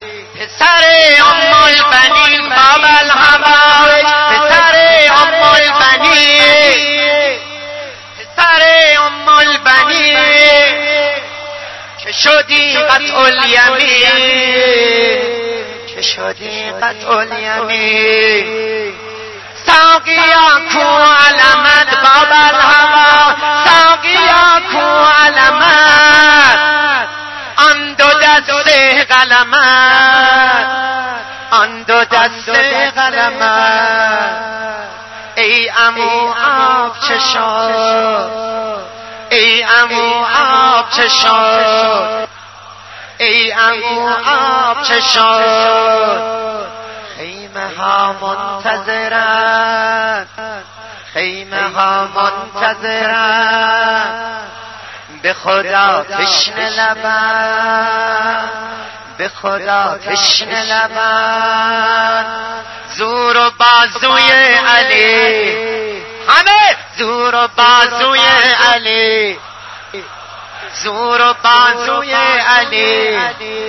پسر ام البنین باب الهوای، پسر ام البنین، پسر ام البنین که شدی قطع الیمین، که شدی قطع الیمین. ساقیا کو علمت باب الهوا، ساقیا کو علمت آن دو دست قلمت، آن دو دست قلمت. ای عمو آب چشم، ای عمو آب چشم، ای عمو آب چشم. خیمه ها منتظرن، خیمه ها منتظرن، به خدا تشنه لبن، به خدا تشنه لبن. زور و بازوی علی، همه زور و بازوی علی، زور و بازوی علی.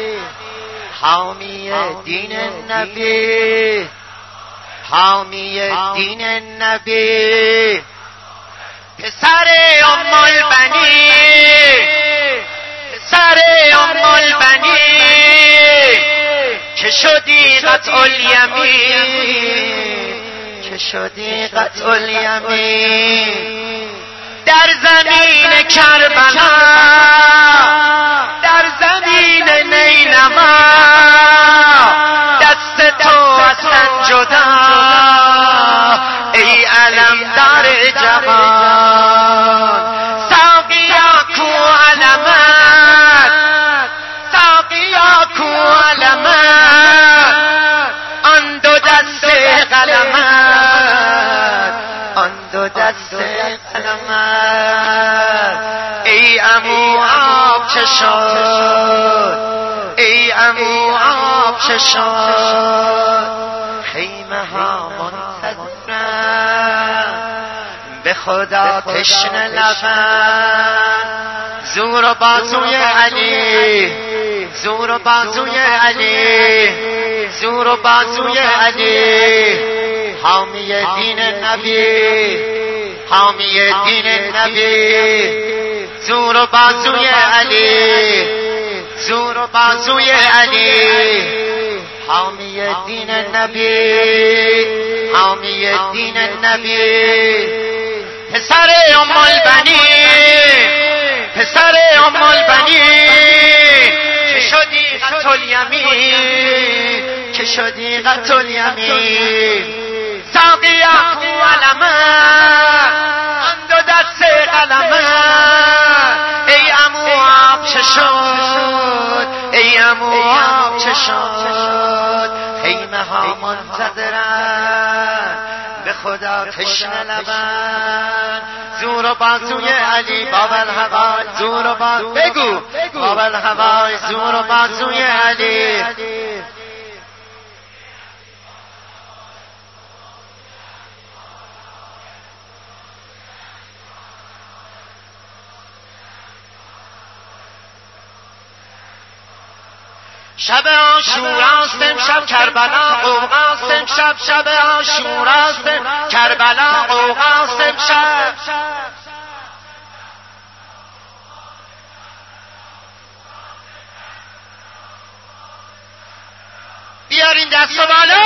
حامی دین نبی، حامی دین نبی. پسر ام البنین، پسر ام البنین که شدی قطع الیمین، که شدی قطع الیمین. در زمین کربلا، در زمین نینوا دست تو اصلا جدا، ای علمدار جهان. ساقیا کو علمت، ساقیا کو علمت آن دو دست قلمت، آن دو دست قلمت. ای عمو آب چشم، ای عمو آب چشم. خیمه ها منتظرن، به خدا تشنه لبن. زور و بازوی علی، زور و بازوی علی، زور و بازوی علی. حامی دین نبی، حامی دین نبی. زور و بازوی علی، زور و بازوی علی. حامی دین نبی، حامی دین نبی. پسر ام البنین، پسر ام البنین که شدی قطع الیمین، که شدی قطع الیمین. ساقیا کو علمت آن دو دست قلمت. ای عمو آب چه شد، ای عمو آب چه شد. خیمه ها منتظرن، به خدا تشنه لبن. زور و بازوی علی باب الهوای، زور و بازوی بگو باب الهوای، زور و بازوی علی. شب عاشوراست امشب کربلا قوقاست امشب، شب عاشوراست کربلا قوقاست امشب. بیارین دست بالا.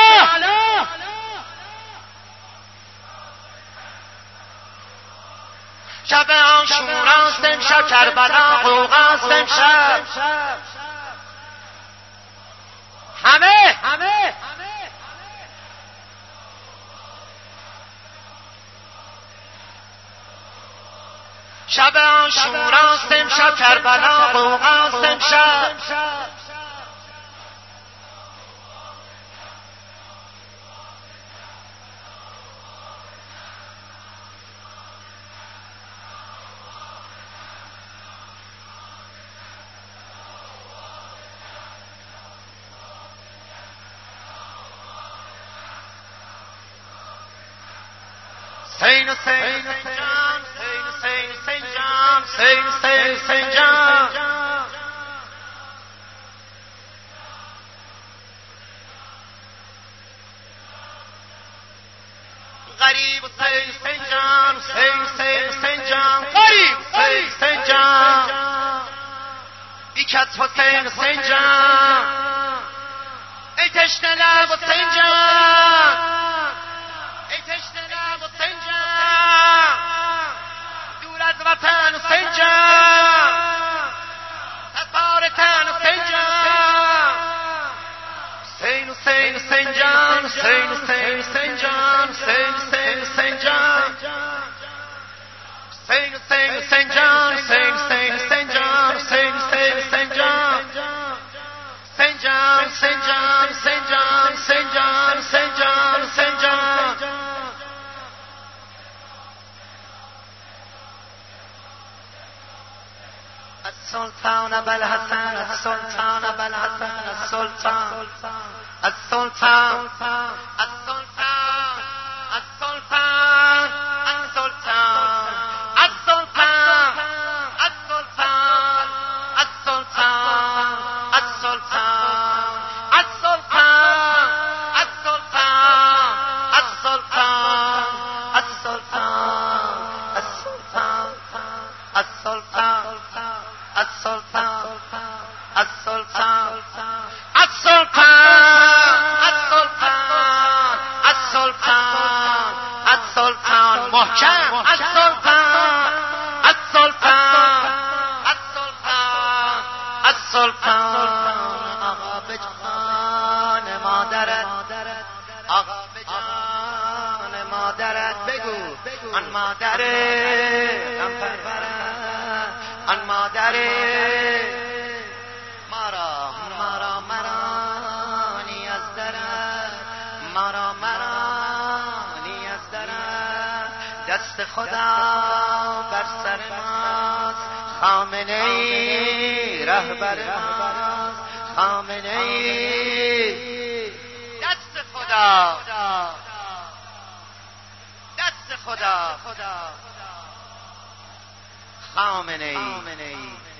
شب عاشوراست امشب کربلا قوقاست امشب. همه شب عاشوراست امشب کربلا قوقاست امشب. Saint Saint John, Saint John, Saint John. غریب حسین جان حسین جان غریب حسین جان بیکت حسین جان ای تشنه لب حسین جان ای تشنه لب حسین جان دور از وطن حسین جان سپار تن حسین جان حسین جان حسین جان حسین جان حسین جان حسین جان حسین جان السلطان ابو الحسن السلطان ابو الحسن السلطان السلطان السلطان السلطان السلطان السلطان السلطان السلطان السلطان السلطان السلطان السلطان السلطان السلطان السلطان السلطان السلطان محکم السلطان آقا به جان مادرت آقا به جان مادرت بگو آن مادره غم پرورد آن مادره مرا نیاز دارد مرا نیاز دارد دست خدا بر سر ماست خامنه ای رهبر ماست خامنه ای دست خدا خامنه ای